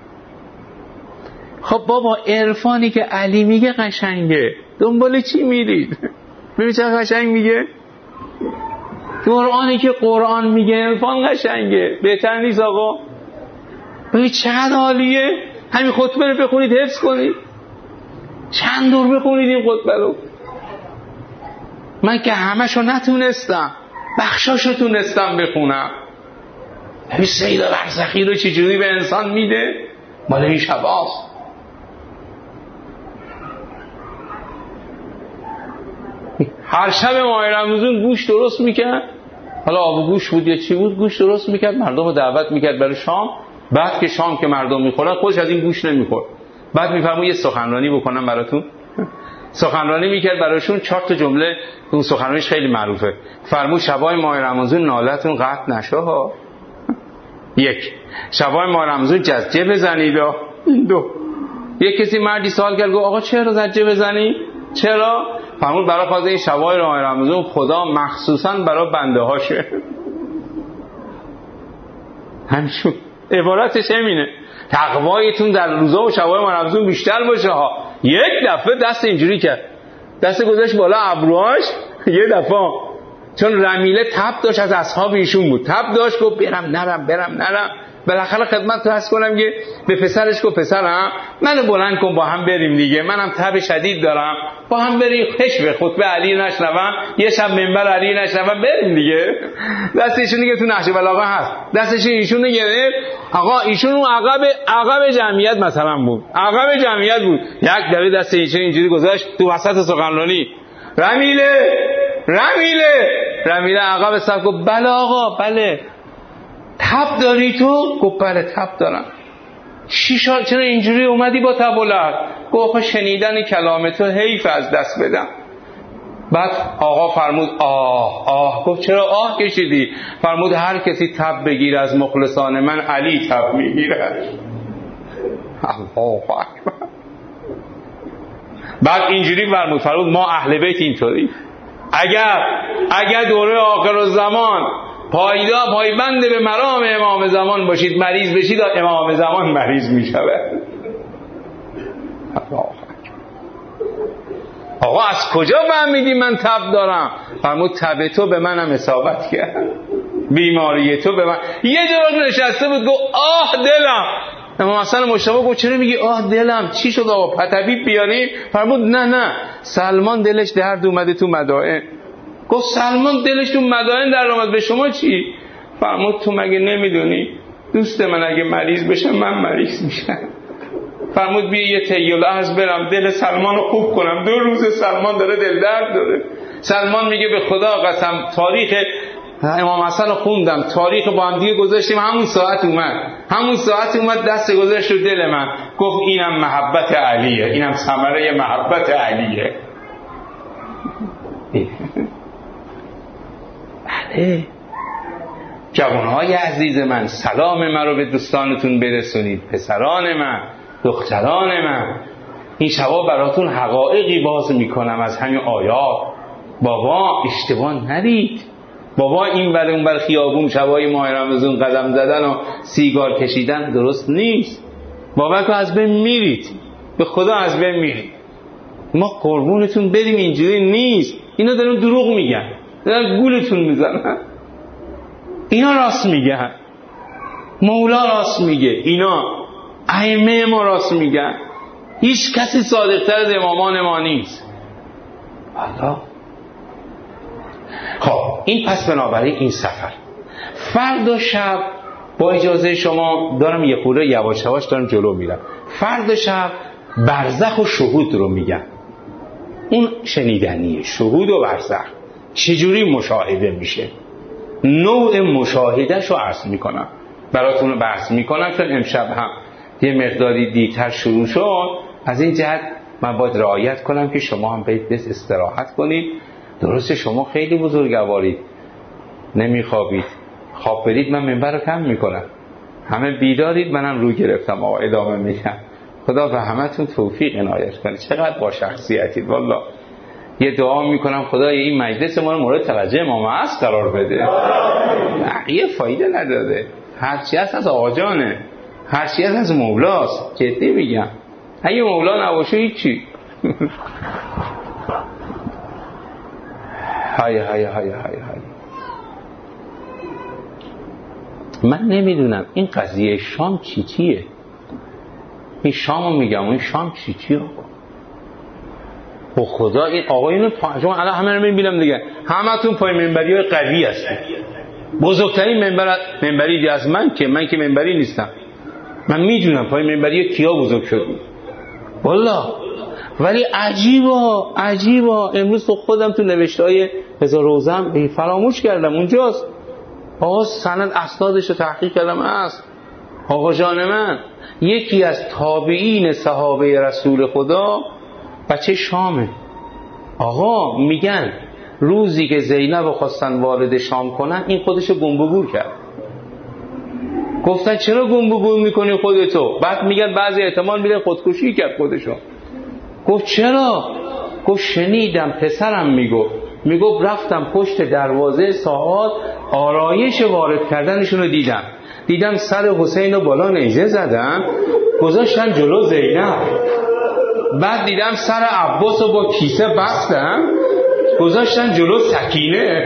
خب بابا عرفانی که علی میگه قشنگه، دنبال چی میرید؟ ببین چه قشنگ میگه. قرآنی که قرآن میگه عرفان قشنگه، بهتر نیست آقا؟ ببین چقدر عالیه. همین خطبه رو بخونید حفظ کنید، چند دور بخونید این خطبه رو. من که همشو نتونستم، بخشاشو تونستم بخونم. همین سید برزخی رو چجوری به انسان میده؟ مال این شباست. هر شب ماه رمضان گوش درست میکرد، حالا آب گوش بود یا چی بود، گوش درست میکرد، مردم رو دعوت میکرد برای شام. بعد که شام که مردم میخورن خودش از این گوش نمیخورد، بعد میفرمود یه سخنرانی بکنم براتون. سخنرانی میکرد براشون، چهار تا جمله، اون سخنرانیش خیلی معروفه. فرمود شبای ماه رمضان نالتون قطع نشه ها. یک، شبای ماه رمضان جزجه بزنید. دو، یک کسی مردی سوال کرد گفت آقا چرا زجه بزنی؟ چرا؟ فرمود برای خاطر این شبای ماه رمضان خدا مخصوصا برای بنده هاشه. همشون عبارتش همینه، تقوایتون در روزا و شبای ماه رمضان بیشتر باشه ها. یک دفعه دست اینجوری کرد، دست گذاشت بالا ابروهاش، یه دفعه چون رمیله تب داشت از اصحاب ایشون بود، تب داشت گفت برم نرم برم نرم. بالاخره خدمت تو هست کنم که به پسرش گفت پسرم منو بلند کن با هم بریم دیگه، منم تب شدید دارم، با هم بریم خشب خطبه علی نشنوم، یه شب منبر علی نشنوم، بریم دیگه. دست ایشون دیگه تو نهج بلاغه هست، دستش ایشون گرفت. آقا ایشون اون عقب عقب جمعیت مثلا بود، عقب جمعیت بود، یک دفعه دست ایشون اینجوری گذاشت تو وسط سخنرانی. رمیله رمیله رمیله عقب صف گفت بله آقا بله. تب داری تو؟ گفت بله تب دارم. شیشا چرا اینجوری اومدی با تب و لرز؟ گفت شنیدن کلام تو حیف از دست بدم. بعد آقا فرمود آه آه. گفت چرا آه کشیدی؟ فرمود هر کسی تب بگیر از مخلصان من علی تب میگیره. الله اکبر. بعد اینجوری فرمود فرمود ما اهل بیت اینطوری، اگر اگر دوره آخر الزمان پایدا پایبند به مرام امام زمان باشید، مریض بشید امام زمان مریض می شود. آقا از کجا فهمیدی من تب دارم؟ فرمود تب تو به منم اصابت کرد، بیماری تو به من. یه جور نشسته بود گفت آه دلم. امام حسن مجتبی گفت چرا میگی آه دلم؟ چی شد آقا؟ طبیب بیاریم؟ فرمود نه نه سلمان دلش درد اومده تو مدائن. گفت سلمان دلش تو مدائن در اومد، به شما چی؟ فرمود تو مگه نمیدونی دوست من اگه مریض بشه من مریض میشم. فرمود بیا یه تیل عرض برم دل سلمان رو خوب کنم. دو روز سلمان داره دل درد داره. سلمان میگه به خدا قسم تاریخ امام حسن رو خوندم، تاریخ با هم دیگه گذاشتیم، همون ساعت اومد همون ساعت اومد دست گذاشت رو دل من، گفت اینم محبت علیه، اینم ثمره محبت علیه. بله جوانهای عزیز من، سلام من رو به دوستانتون برسونید، پسران من، دختران من. این شبا براتون حقایقی باز میکنم از همین آیات. بابا اشتباه نرید، بابا این بر اون بر خیابون شبای ماه رمضان قدم زدن و سیگار کشیدن درست نیست. بابا که از بین میرید، به خدا از بین میرید. ما قربونتون بریم اینجوری نیست. اینا دارن دروغ میگن، دارن گولتون میزنن. اینا راست میگن، مولا راست میگه، اینا ائمه ما راست میگن. هیچ کسی صادق‌تر از امامان ما نیست. حالا خب این پس بنابراین این سفر فردا شب با اجازه شما دارم یه خورده یواش یواش دارم جلو میرم. فردا شب برزخ و شهود رو میگم. اون شنیدنیه، شهود و برزخ چجوری مشاهده میشه، نوع مشاهدهش رو عرض میکنم براتون، بحث میکنم چون امشب هم یه مقداری دیرتر شروع شد. از این جهت من باید رعایت کنم که شما هم برید استراحت کنید. درسته شما خیلی بزرگوارید، نمیخوابید، خواب برید من منبر رو کم میکنم. همه بیدارید، منم رو گرفتم آقا ادامه میگم. خدا به همتون توفیق عنایت کنه. چقدر با شخصیتید والله. یه دعا میکنم خدا این مجلس ما رو مورد توجه امام عصر قرار بده. بقیه فایده نداده، هرچی هست از آقا جانه، هرچی هست از مولاست. جدی میگم، اگه مولا نباشه هیچی. های های های های های من نمیدونم این قضیه شام چی چیه. این شامو میگم، این شام چی چیه؟ خب خدا این آقایونو شما الان همه رو میبینم دیگه، همتون پای منبری های قوی هستید. بزرگترین منبر منبری از من که من که منبری نیستم. من میدونم پای منبری کیا بزرگ شد والله. ولی عجیبا عجیبا امروز تو خودم تو نوشته های هزار روزم فراموش کردم اونجاست. آقا سند اسنادش رو تحقیق کردم. است آقا جان من یکی از تابعین صحابه رسول خدا بچه شامه. آقا میگن روزی که زینب خواستن وارد شام کنن این خودشو گنبگور کرد. گفتن چرا گنبگور میکنی خودتو؟ بعد میگن بعضی احتمال میده خودکشی کرد خودشو. گفت چرا؟ گفت شنیدم پسرم میگفت میگفت رفتم پشت دروازه ساعات آرایش وارد کردنشون رو دیدم دیدم سر حسین رو بالا نیزه زدن گذاشتن جلو زینب. بعد دیدم سر عباس رو با کیسه بستن گذاشتن جلو سکینه.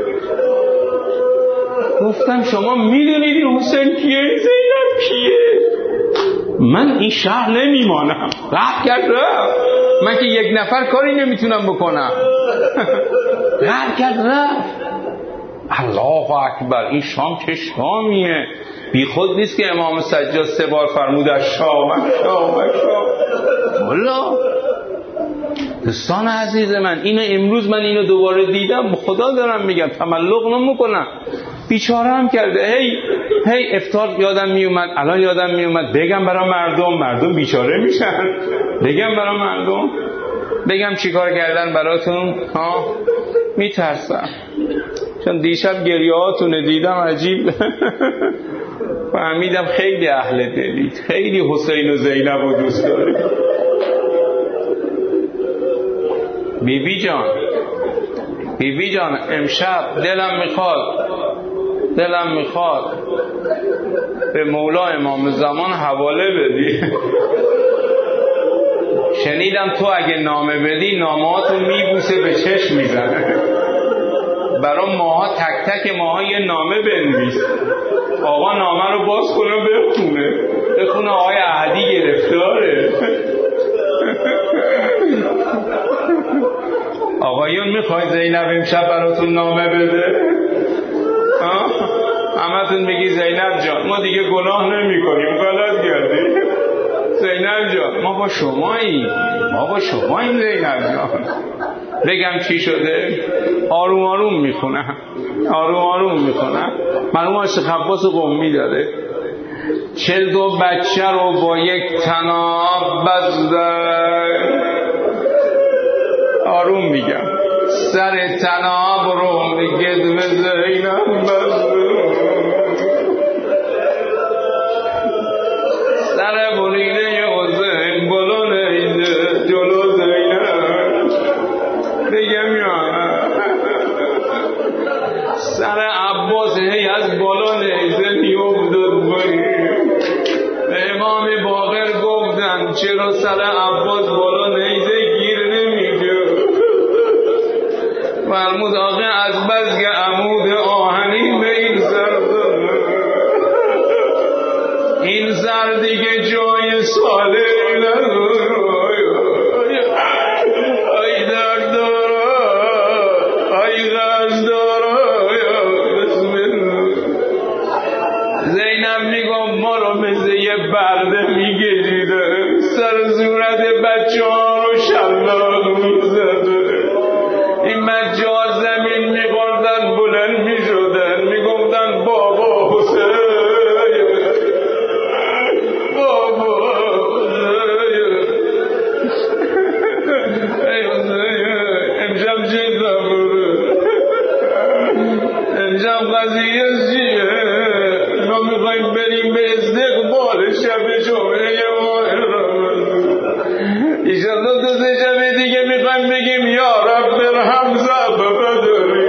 گفتم شما میدونید این حسین کیه، زینب کیه؟ من این شهر نمیمانم. رفت کرد رفت. من که یک نفر کاری نمیتونم بکنم. رفت کرد رفت. الله اکبر. این شام چه شامیه، بی خود نیست که امام سجاد سه بار فرموده شام شام شام. والله دوستان عزیز من اینو امروز من اینو دوباره دیدم، خدا دارم میگم تملق نمیکنم. بیچاره هم کرده. هی هی افطار یادم میومد، الان یادم میومد بگم برای مردم، مردم بیچاره میشن. بگم برای مردم، بگم چیکار کردن براتون؟ ها میترسم چون دیشب گریه هاتونه دیدم عجیب فهمیدم خیلی اهل دلید، خیلی حسین و زینب رو دوست دارید. بی بی جان بی بی جان امشب دلم میخواد دلم میخواد به مولا امام زمان حواله بدی. شنیدم تو اگه نامه بدی نامهاتو میبوسه به چشم میزنه. برای ماها تک تک ماها یه نامه بنویس. آقا نامه رو باز کنه بخونه بخونه آقای احدی گرفتاره. آقایون میخوای زینب امشب براتون نامه بده؟ همتون بگی زینب جان ما دیگه گناه نمی کنیم، غلط کردیم. زینب جان ما با شماییم، ما با شماییم زینب جان. بگم چی شده؟ آروم آروم میخونم آروم آروم میخونم. مرحوم عاشق عباس قمی داره چه دو بچه رو با یک طناب بزدن. آروم میگم سر طناب رو گدم زینب بزدن. سر برینه حسین بلو نیده جلو زینب. بگم یا سر عباس هی از بالا نیزه میافتاد پایین. امام باقر گفتن چرا سر عباس بالا نیزه گیر نمیشه؟ فرمود آقا از بس که عمود آهنی به این سر داره، این سر دیگه جای صالحی نداره. ای درد داره، ای غز داره. بسم الله. زینب میگم ما رو مثل یه برده میگیریده، سر صورت بچه ها رو شلاق میزده. این بچه ها زمین میخوردن بلند میشدن میگفتن بابا حسین، بابا حسین. ای حسین امشب چه خبره؟ امشب قضیه چیه؟ ما میخوایم بریم به استقبال شب جمعه ماه رمضان. ایشالله دو سه شب دیگه میخوایم بگیم یا رب برحم زببه داری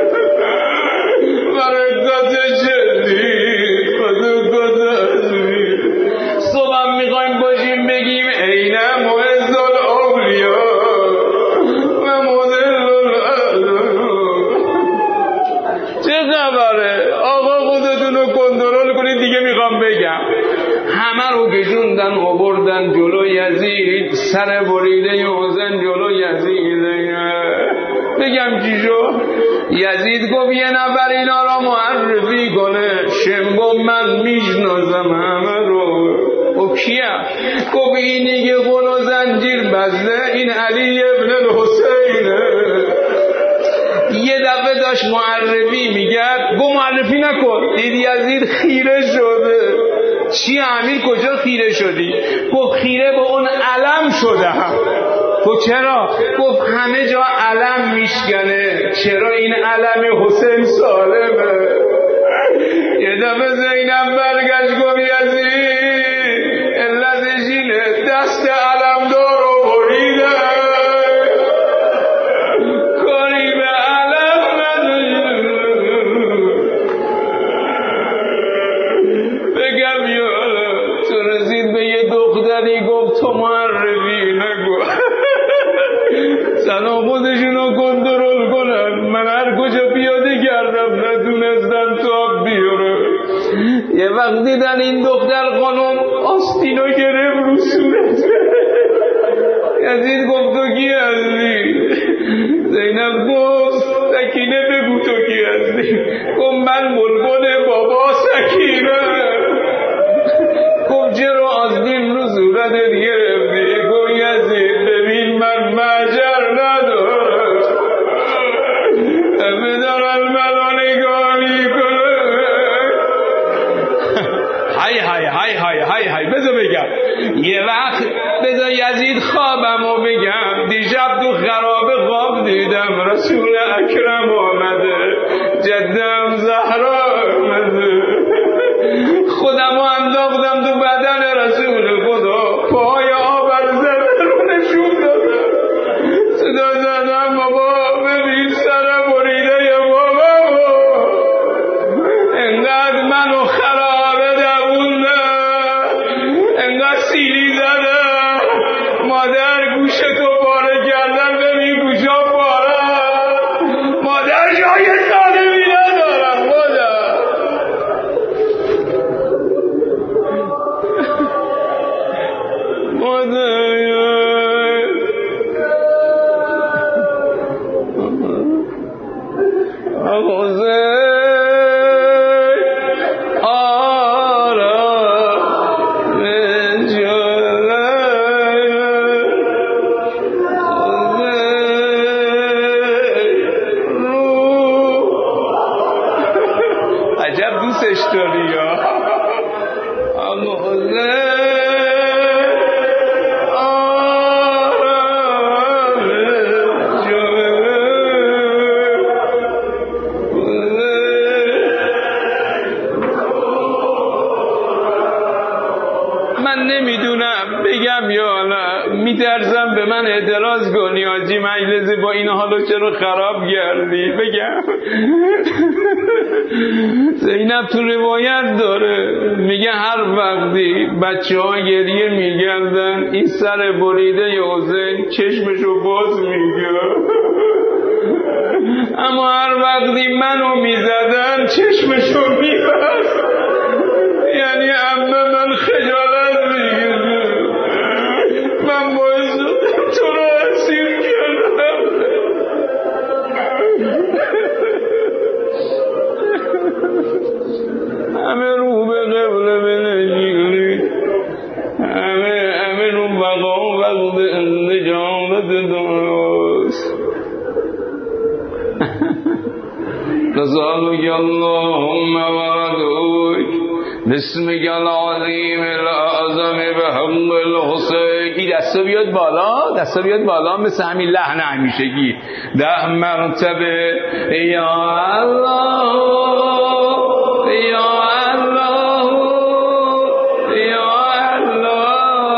برکت جدید برکت عزیز. صبح میخوایم باشیم بگیم اینه معز الاولیا و مذل الالم. چه خبره؟ آقا خودتون رو کنترل کنید دیگه. میخوام بگم همه رو کشوندن آوردن جلو یزید، سر بریده حسین جلو یزید. بگم چی شد؟ یزید گفت یه نفر اینا را معرفی کنه. شم گفت من میشناسم همه رو. او کیه؟ گفت اینی که قل و زنجیر بسته این علی ابن الحسینه. یه دفعه داشت معرفی میگرد، گفت معرفی نکن. دید یزید خیره شده. چی امیر کجا خیره شدی؟ گفت خیره به اون علم شدم. گفت چرا؟ گفت همه جا علم میشکنه، چرا این علم حسین سالمه؟ یه دفعه زینب برگشت گفت یزید علتش اینه دست علم دار رو بریده، کاری به علم نداره. بگم یالا تو رسید به یه دختری گفت تو معرفی نگو، سنا خودشونو کنترل کنن. من هر کجا پیاده کردم نتونستن تا بیاره. یه وقت دیدن این دختر خانم آستینو گرفت رو صورت. یزید گفت تو کی هستی؟ زینب گفت سکینه بگو تو کی هستی؟ گفت من بلبل بابا سکینه. گفت چرا آستین رو صورتت گرفتی؟ گفت یزید ببین من مجر ندارم، همه دارن منو نگاه میکنه. های های های های های های بذار بگم یه وقت، بذار یزید خوابمو بگم. دیشب تو خرابه خواب دیدم رسول اکرم آمده، جدم زهرا آمده. خودمو انداختم تو بدن رسول خدا، پای آب از زدن نشون دادم، صدا زدم بابا ببین سر بریده یا بابا. انقدر منو خرابه دوونده، انقدر سیلی زدم، مادر گوش تو پاره کردن ببین گوشا پاره. مادر جای سالمی ندارم مادر. عجب دوستش داری یا من نمیدونم بگم یا نه؟ میترسم به من اعتراض کنی حاجی مجلسی با این حالو چرا خراب کردی. بگم زینب تو روایت داره میگه هر وقتی بچه ها گریه میگردن این سر بریده حسین چشمشو باز میگه، اما هر وقتی منو میزدن چشمشو میبست. یعنی عمه من خجالت میگیره، من باعث تو رو اسیر کردم. همه رو به قبله بنجیلی، همه همه رو بقا وقت نجامت دنیاست. نسألك اللهم وعدوك باسمك العظیم الاعظم بحق الحسین. این دستا بیاد بالا، دستا بیاد بالا مثل همین لحن همیشگی. ده مرتبه یا الله یا الله یا الله.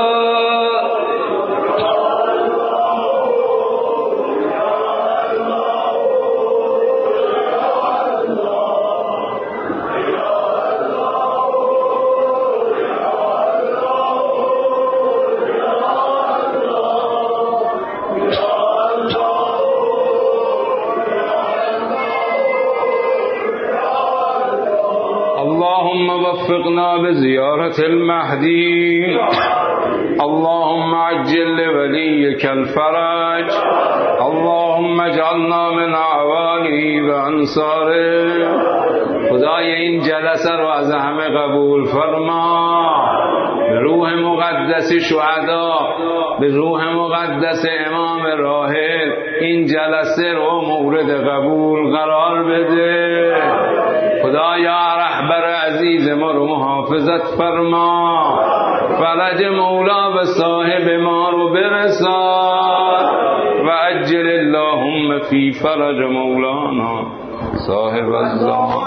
اللهم وفقنا بزيارة المهدي، اللهم عجل لوليك الفرج، اللهم اجعلنا من اعوانه و انصاره. خدای این جلسه رو از همه قبول فرما، به روح مقدس شهدا، به روح مقدس امام راحل این جلسه رو مورد قبول قرار بده. خدایا رهبر عزیز ما رو محافظت فرما، فرج مولا و صاحب ما رو برسان و عجل اللهم فی فرج مولانا صاحب الزمان.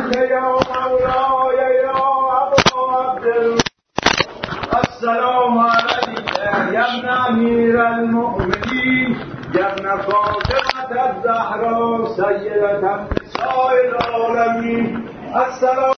السلام علیک یا ابن امیر المؤمنین یا ابن فاطمة الزهرا سیدة نساء العالمین. السلام